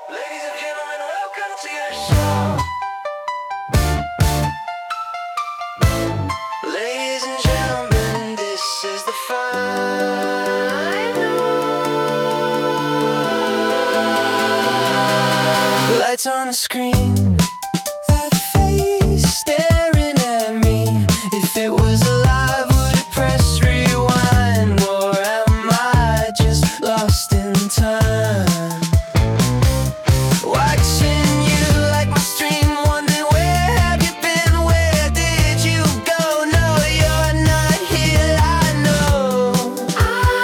Ladies and gentlemen, welcome to your show. Ladies and gentlemen, this is the final. Lights on the screen, that face staring at me. If it was alive, would it press rewind? Or am I just lost in time? Watching you like my stream, wondering where have you been? Where did you go? No, you're not here, I know. I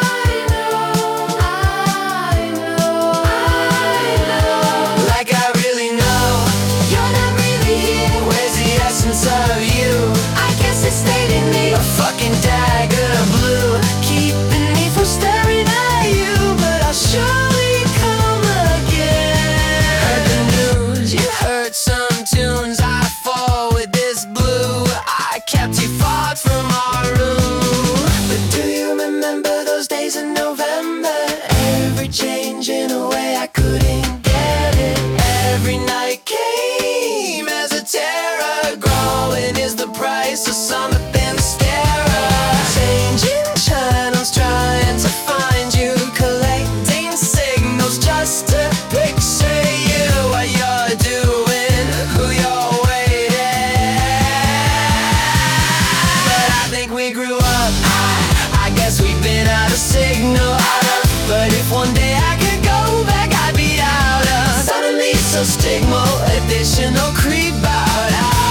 know. Like I really know. You're not really here. Where's the essence of you? I guess it stayed in me. A fucking dagger of blue, keeping me from staring at you. But I'll surely come again. Heard the news, you heard some tunes. I fall with this blue. I kept you far from our room. But do you remember those days in November? Every change in a way I couldn't get it. Every night came as a terror. Growing is the price of summer than mascara. Changing channels, trying to find you. Collecting signals just to picture you. What you're doing, who you're waiting. But I think we grew up. I guess we've been out of signal. But if one day I could go back, I'd be out of. Suddenly so stigma, additional creep out.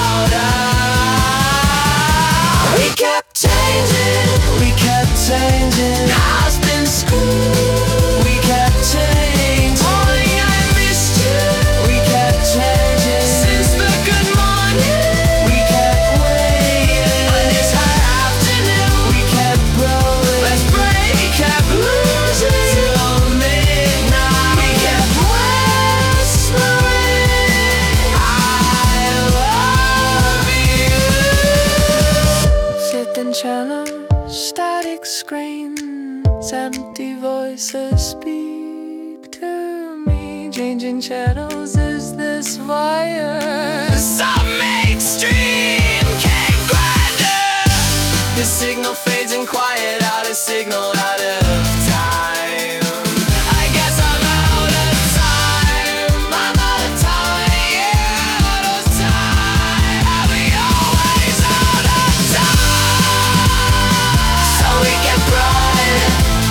We kept changing, we kept changing. I've been screwed. We kept changing. Morning, I missed you. We kept changing. Since the good morning, we kept waiting. On this hot afternoon, we kept rolling. Let's break, we kept losing till midnight. We kept whispering, I love you. Sitting channel, static screens, empty voices speak to me. Changing channels, is this wire? Some extreme cake grinder. The signal fades and quiet, out of signal, out of time. I guess I'm out of time. I'm out of time, yeah, out of time. I'll be always out of time. So we kept running,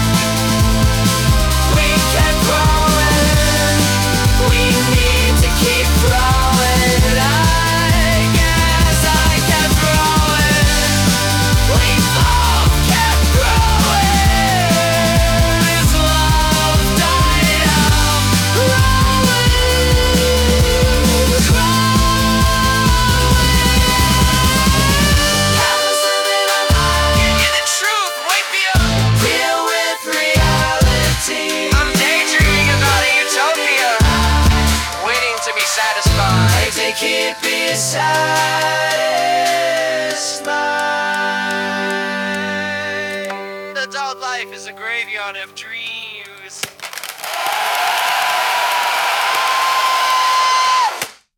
we kept growing. We need to keep growing. I guess I kept growing. We both kept growing. This love died out, growing, Give you the truth, wake me up. Deal with reality. I'm daydreaming about a utopia, waiting to be satisfied. Take it, be satisfied. Adult life is a graveyard of dreams.